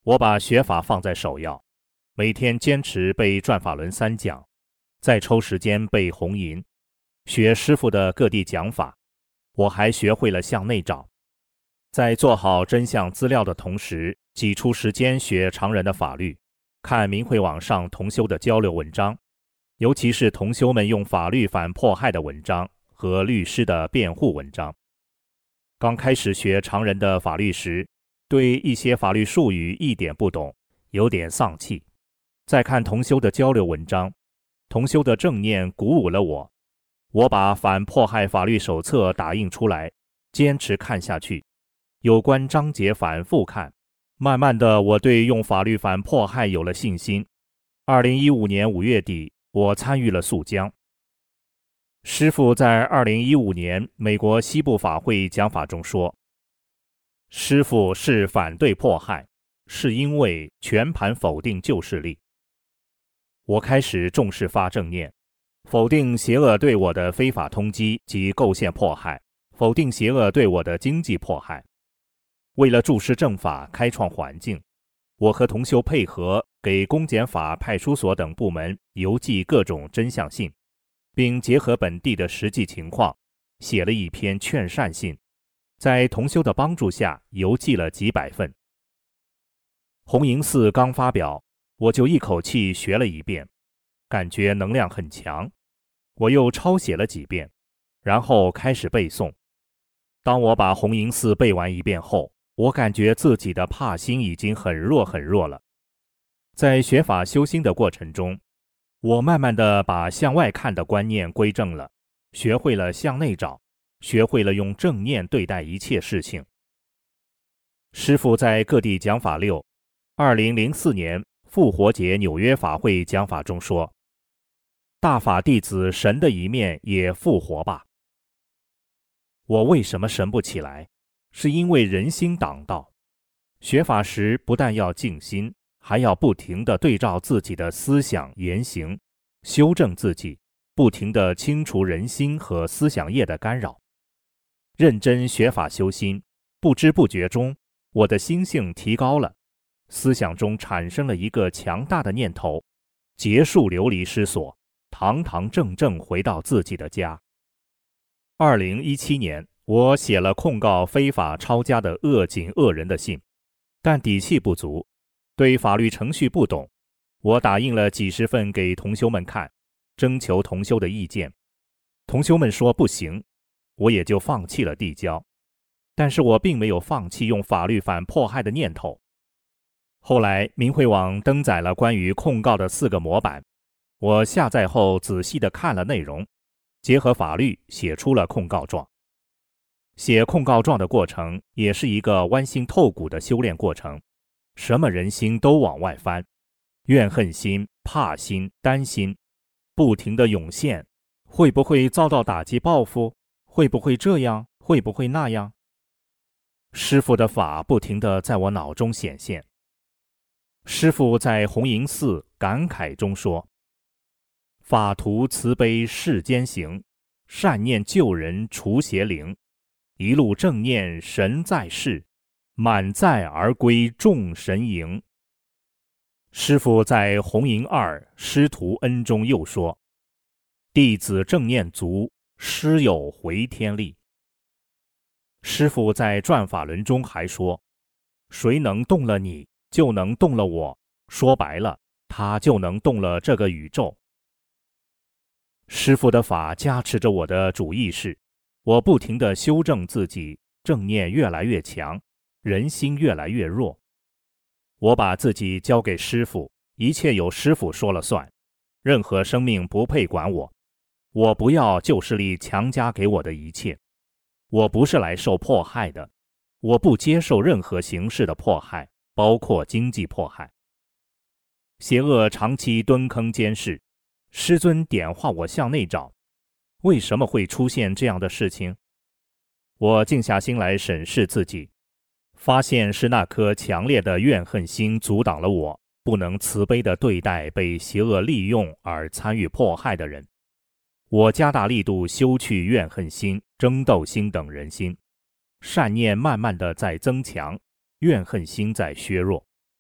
我把学法放在首要，每天坚持背转法轮三讲，再抽时间背红吟，学师父的各地讲法。我还学会了向内找，在做好真相资料的同时，挤出时间学常人的法律，看明慧网上同修的交流文章，尤其是同修们用法律反迫害的文章和律师的辩护文章。刚开始学常人的法律时，对一些法律术语一点不懂，有点丧气。再看同修的交流文章，同修的正念鼓舞了我。我把反迫害法律手册打印出来，坚持看下去，有关章节反复看，慢慢的我对用法律反迫害有了信心。二零一五年五月底，我参与了肃江。师父在二零一五年美国西部法会讲法中说，师父是反对迫害，是因为全盘否定旧势力。我开始重视发正念，否定邪恶对我的非法通缉及构陷迫害，否定邪恶对我的经济迫害。为了注释正法，开创环境，我和同修配合，给公检法、派出所等部门邮寄各种真相信，并结合本地的实际情况，写了一篇劝善信，在同修的帮助下邮寄了几百份。红营寺刚发表，我就一口气学了一遍，感觉能量很强。我又抄写了几遍，然后开始背诵。当我把红营寺背完一遍后，我感觉自己的怕心已经很弱很弱了。在学法修心的过程中，我慢慢地把向外看的观念归正了，学会了向内找，学会了用正念对待一切事情。师父在各地讲法六，二零零四年复活节纽约法会讲法中说，大法弟子神的一面也复活吧。我为什么神不起来？是因为人心挡道。学法时不但要静心，还要不停地对照自己的思想言行，修正自己，不停地清除人心和思想业的干扰。认真学法修心，不知不觉中，我的心性提高了，思想中产生了一个强大的念头，结束流离失所，堂堂正正回到自己的家。二零一七年，我写了控告非法抄家的恶警恶人的信，但底气不足，对法律程序不懂。我打印了几十份给同修们看，征求同修的意见。同修们说不行，我也就放弃了递交。但是我并没有放弃用法律反迫害的念头。后来明慧网登载了关于控告的四个模板，我下载后仔细地看了内容，结合法律写出了控告状。写控告状的过程也是一个剜心透骨的修炼过程，什么人心都往外翻，怨恨心、怕心、担心不停地涌现，会不会遭到打击报复？会不会这样？会不会那样？师父的法不停地在我脑中显现。师父在红营寺感慨中说，法图慈悲世间行，善念救人除邪灵，一路正念神在世，满载而归众神迎。师父在红营二师徒恩中又说，弟子正念足，师有回天力。师父在转法轮中还说，谁能动了你，就能动了我，说白了，他就能动了这个宇宙。师父的法加持着我的主意识，我不停地修正自己，正念越来越强，人心越来越弱。我把自己交给师父，一切由师父说了算，任何生命不配管我，我不要旧势力强加给我的一切。我不是来受迫害的，我不接受任何形式的迫害，包括经济迫害。邪恶长期蹲坑监视，师尊点化我向内找，为什么会出现这样的事情？我静下心来审视自己，发现是那颗强烈的怨恨心阻挡了我，不能慈悲地对待被邪恶利用而参与迫害的人。我加大力度修去怨恨心、争斗心等人心，善念慢慢地在增强，怨恨心在削弱。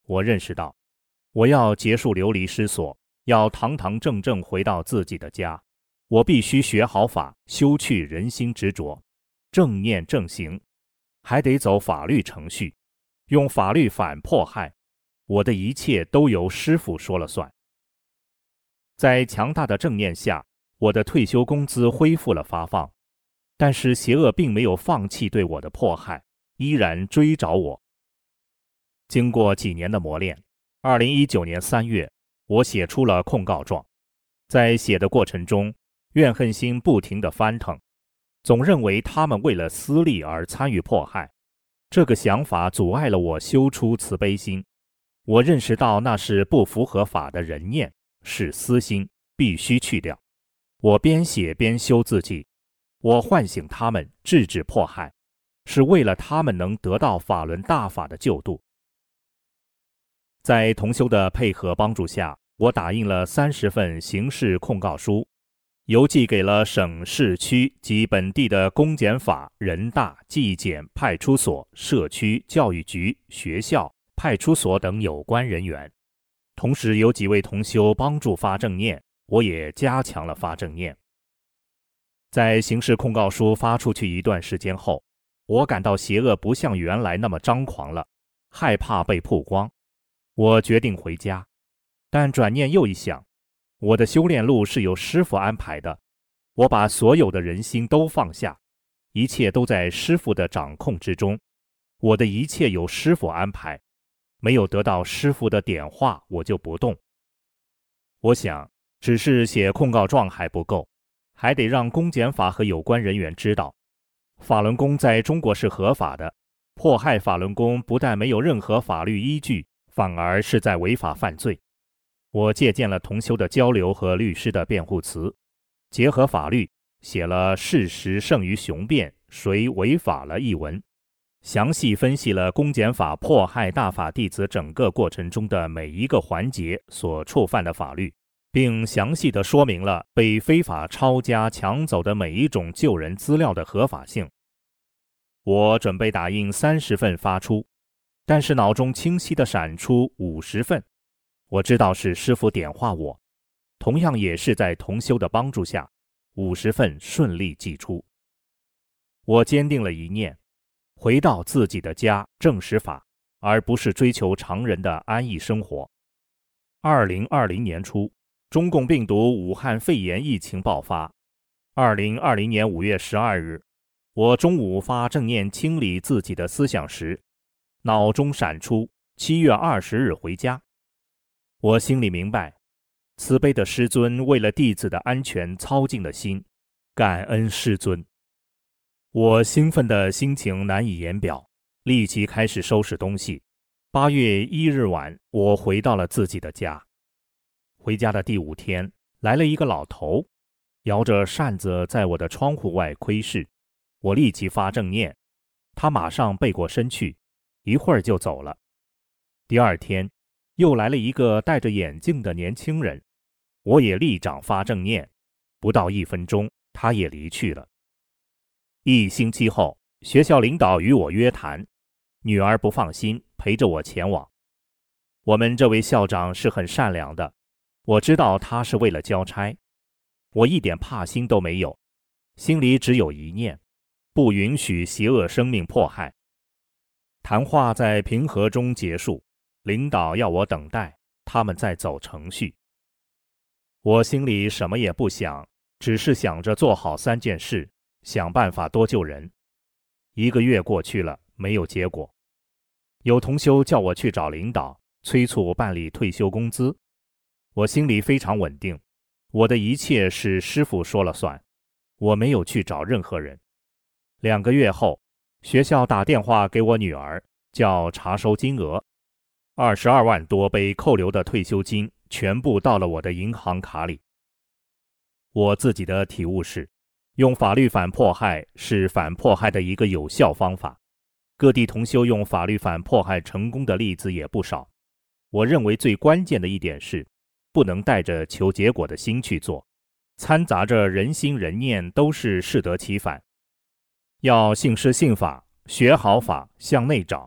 我认识到，我要结束流离失所，要堂堂正正回到自己的家，我必须学好法，修去人心执着，正念正行，还得走法律程序，用法律反迫害。我的一切都由师父说了算。在强大的正念下，我的退休工资恢复了发放，但是邪恶并没有放弃对我的迫害，依然追找我。经过几年的磨练，二零一九年三月，我写出了控告状。在写的过程中，怨恨心不停地翻腾，总认为他们为了私利而参与迫害。这个想法阻碍了我修出慈悲心。我认识到那是不符合法的人念，是私心，必须去掉。我边写边修自己，我唤醒他们，制止迫害，是为了他们能得到法轮大法的救度。在同修的配合帮助下，我打印了三十份刑事控告书，邮寄给了省市区及本地的公检法、人大、纪检、派出所、社区、教育局、学校、派出所等有关人员。同时有几位同修帮助发正念，我也加强了发正念。在刑事控告书发出去一段时间后，我感到邪恶不像原来那么张狂了，害怕被曝光。我决定回家，但转念又一想，我的修炼路是由师父安排的，我把所有的人心都放下，一切都在师父的掌控之中，我的一切由师父安排，没有得到师父的点化，我就不动。我想，只是写控告状还不够，还得让公检法和有关人员知道，法轮功在中国是合法的，迫害法轮功不但没有任何法律依据，反而是在违法犯罪。我借鉴了同修的交流和律师的辩护词，结合法律写了事实胜于雄辩，谁违法了一文，详细分析了公检法迫害大法弟子整个过程中的每一个环节所触犯的法律，并详细地说明了被非法抄家抢走的每一种救人资料的合法性。我准备打印三十份发出，但是脑中清晰地闪出五十份。我知道是师父点化我，同样也是在同修的帮助下，五十份顺利寄出。我坚定了一念，回到自己的家，正实法，而不是追求常人的安逸生活。二零二零年初，中共病毒武汉肺炎疫情爆发。二零二零年五月十二日，我中午发正念清理自己的思想时，脑中闪出七月二十日回家。我心里明白，慈悲的师尊为了弟子的安全操尽了心，感恩师尊。我兴奋的心情难以言表，立即开始收拾东西。八月一日晚，我回到了自己的家。回家的第五天，来了一个老头，摇着扇子在我的窗户外窥视。我立即发正念，他马上背过身去，一会儿就走了。第二天，又来了一个戴着眼镜的年轻人，我也立掌发正念，不到一分钟，他也离去了。一星期后，学校领导与我约谈，女儿不放心，陪着我前往。我们这位校长是很善良的，我知道他是为了交差，我一点怕心都没有，心里只有一念，不允许邪恶生命迫害。谈话在平和中结束，领导要我等待，他们在走程序。我心里什么也不想，只是想着做好三件事，想办法多救人。一个月过去了，没有结果。有同修叫我去找领导，催促办理退休工资。我心里非常稳定，我的一切是师父说了算，我没有去找任何人。两个月后，学校打电话给我女儿，叫查收金额，二十二万多被扣留的退休金全部到了我的银行卡里。我自己的体悟是，用法律反迫害是反迫害的一个有效方法。各地同修用法律反迫害成功的例子也不少。我认为最关键的一点是，不能带着求结果的心去做，掺杂着人心人念都是适得其反。要信师信法，学好法，向内找，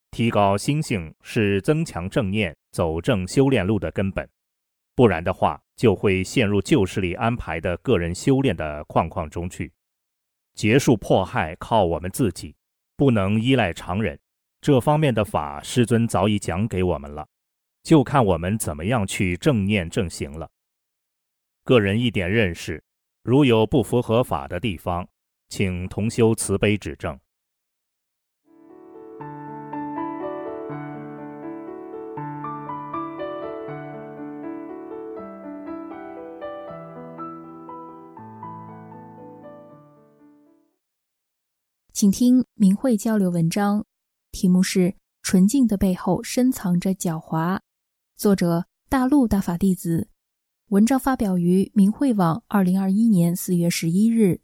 提高心性是增强正念、走正修炼路的根本，不然的话，就会陷入旧势力安排的个人修炼的框框中去。结束迫害靠我们自己，不能依赖常人。这方面的法，师尊早已讲给我们了，就看我们怎么样去正念正行了。个人一点认识，如有不符合法的地方，请同修慈悲指正。 请听明慧交流文章，题目是《纯净的背后深藏着狡猾》，作者大陆大法弟子，文章发表于明慧网二零二一年四月十一日。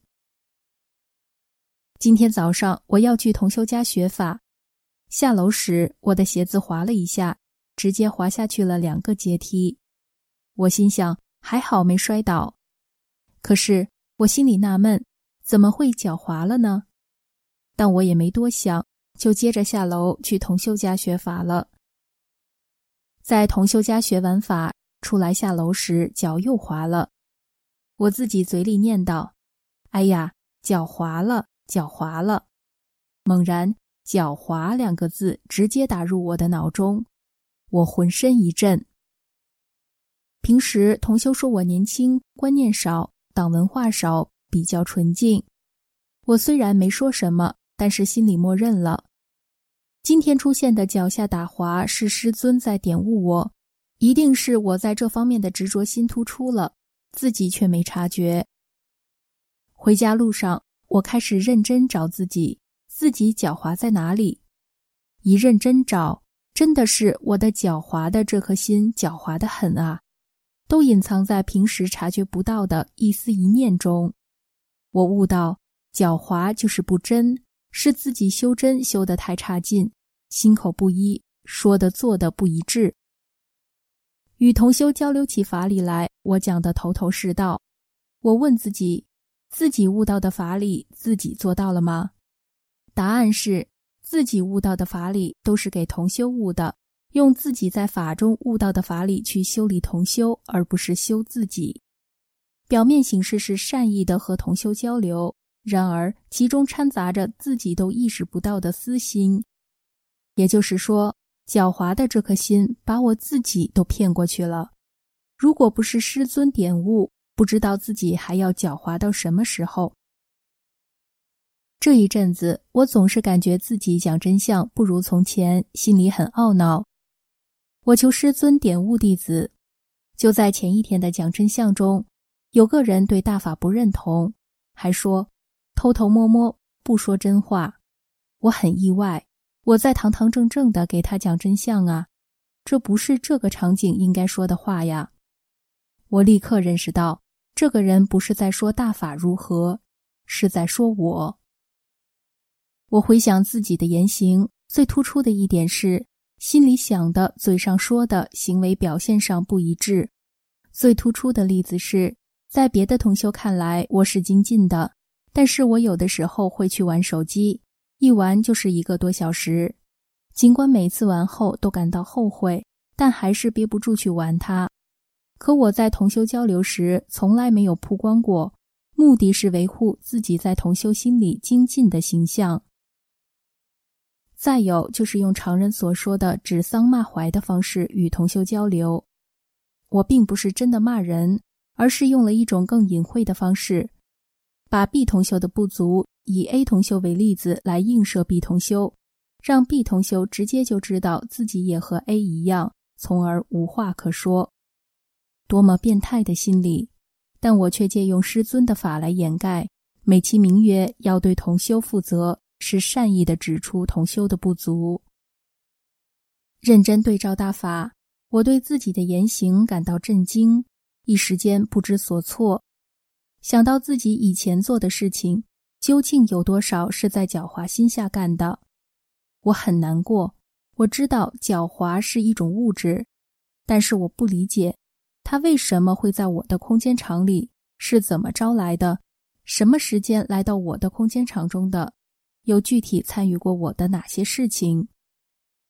今天早上我要去同修家学法，下楼时我的鞋子滑了一下，直接滑下去了两个阶梯。我心想还好没摔倒，可是我心里纳闷，怎么会脚滑了呢？但我也没多想，就接着下楼去同修家学法了。在同修家学完法，出来下楼时脚又滑了，我自己嘴里念叨：哎呀，脚滑了，脚滑了。猛然，脚滑两个字直接打入我的脑中，我浑身一震。平时同修说我年轻，观念少，党文化少，比较纯净。我虽然没说什么，但是心里默认了。今天出现的脚下打滑是师尊在点悟我，一定是我在这方面的执着心突出了，自己却没察觉。回家路上，我开始认真找自己，自己脚滑在哪里？一认真找，真的是我的脚滑的这颗心脚滑得很啊，都隐藏在平时察觉不到的一丝一念中。我悟到，脚滑就是不真，是自己修真修得太差劲，心口不一，说的做的不一致。与同修交流起法理来，我讲得头头是道。我问自己，自己悟到的法理，自己做到了吗？答案是，自己悟到的法理都是给同修悟的，用自己在法中悟到的法理去修理同修，而不是修自己。表面形式是善意的和同修交流，然而其中掺杂着自己都意识不到的私心。也就是说，狡猾的这颗心把我自己都骗过去了。如果不是师尊点悟，不知道自己还要狡猾到什么时候。这一阵子，我总是感觉自己讲真相不如从前，心里很懊恼。我求师尊点悟弟子。就在前一天的讲真相中，有个人对大法不认同，还说偷偷摸摸，不说真话。我很意外，我在堂堂正正地给他讲真相啊，这不是这个场景应该说的话呀。我立刻认识到，这个人不是在说大法如何，是在说我。我回想自己的言行，最突出的一点是，心里想的，嘴上说的，行为表现上不一致。最突出的例子是，在别的同修看来，我是精进的，但是我有的时候会去玩手机，一玩就是一个多小时。尽管每次玩后都感到后悔，但还是憋不住去玩它。可我在同修交流时从来没有曝光过，目的是维护自己在同修心里精进的形象。再有就是用常人所说的指桑骂槐的方式与同修交流。我并不是真的骂人，而是用了一种更隐晦的方式，把 B 同修的不足以 A 同修为例子来映射 B 同修，让 B 同修直接就知道自己也和 A 一样，从而无话可说。多么变态的心理，但我却借用师尊的法来掩盖，美其名曰要对同修负责，是善意地指出同修的不足。认真对照大法，我对自己的言行感到震惊，一时间不知所措。想到自己以前做的事情，究竟有多少是在狡猾心下干的，我很难过。我知道狡猾是一种物质，但是我不理解它为什么会在我的空间场里，是怎么招来的，什么时间来到我的空间场中的，又具体参与过我的哪些事情。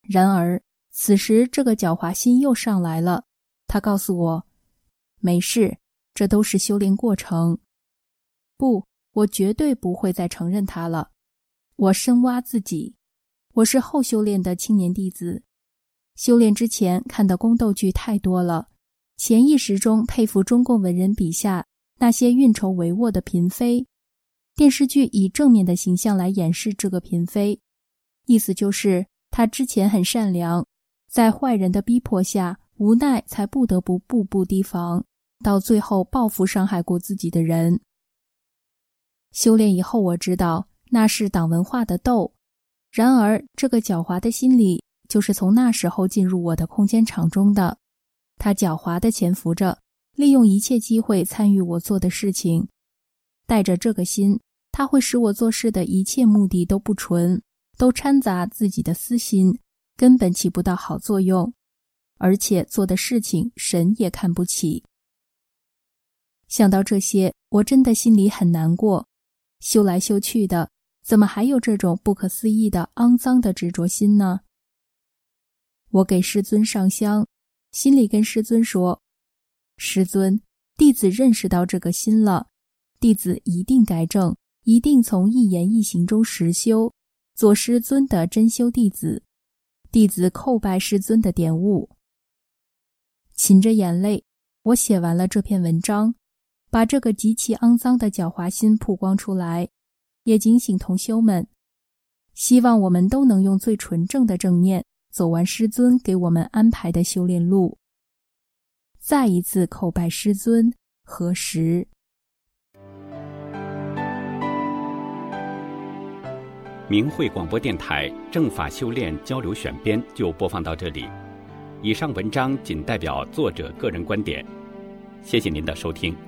然而此时这个狡猾心又上来了，他告诉我，没事，这都是修炼过程。不，我绝对不会再承认它了。我深挖自己，我是后修炼的青年弟子，修炼之前看的宫斗剧太多了，潜意识中佩服中共文人笔下那些运筹帷幄的嫔妃。电视剧以正面的形象来掩饰这个嫔妃，意思就是她之前很善良，在坏人的逼迫下无奈才不得不步步提防，到最后报复伤害过自己的人。修炼以后我知道那是党文化的斗，然而这个狡猾的心理就是从那时候进入我的空间场中的。他狡猾地潜伏着，利用一切机会参与我做的事情。带着这个心，他会使我做事的一切目的都不纯，都掺杂自己的私心，根本起不到好作用，而且做的事情神也看不起。想到这些，我真的心里很难过。修来修去的，怎么还有这种不可思议的肮脏的执着心呢？我给师尊上香，心里跟师尊说，师尊，弟子认识到这个心了，弟子一定改正，一定从一言一行中实修，做师尊的真修弟子。弟子叩拜师尊的点悟。噙着眼泪，我写完了这篇文章，把这个极其肮脏的狡猾心曝光出来，也警醒同修们，希望我们都能用最纯正的正念走完师尊给我们安排的修炼路。再一次叩拜师尊，合十。 明慧广播电台正法修炼交流选编就播放到这里，以上文章仅代表作者个人观点，谢谢您的收听。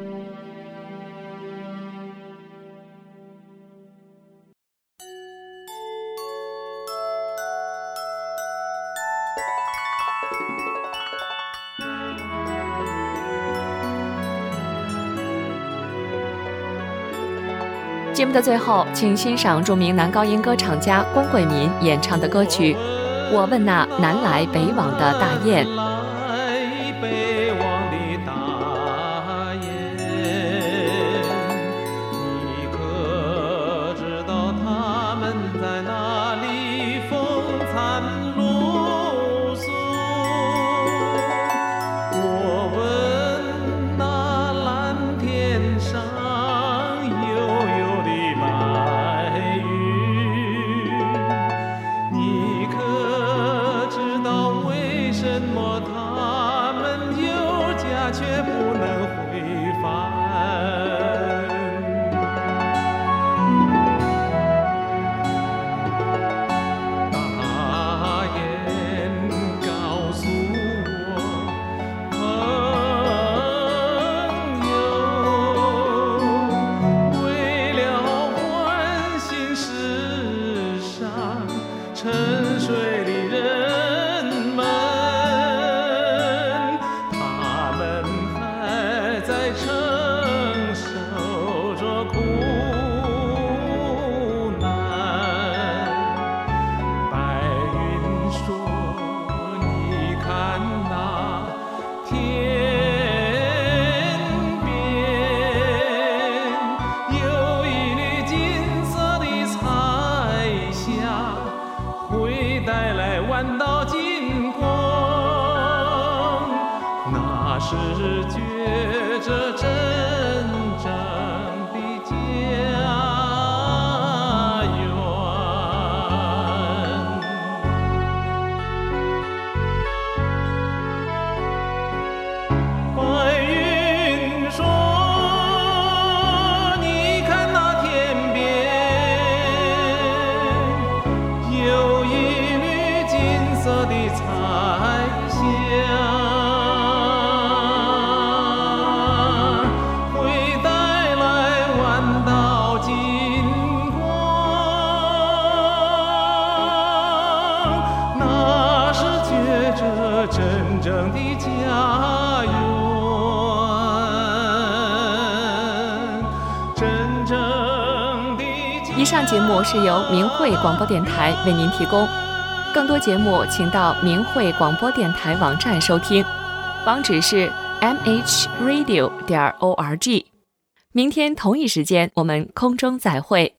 节目的最后，请欣赏著名男高音歌唱家关贵民演唱的歌曲《我问那南来北往的大雁》。 北往的大雁，你可知道他们在哪里风餐露宿？我问那蓝天上却不能回返。大雁告诉我，朋友，为了唤醒世上沉睡的人们，在承受着苦难。白云说，你看那天边有一缕金色的彩霞，会带来万道金光。那是觉着真正的家园。白云说，你看那天边有一缕金色的彩霞，真正的家园，真正的家园。 以上节目是由明慧广播电台为您提供， 更多节目请到明慧广播电台网站收听，网址是 m h radio 点 org。明天同一时间我们空中再会。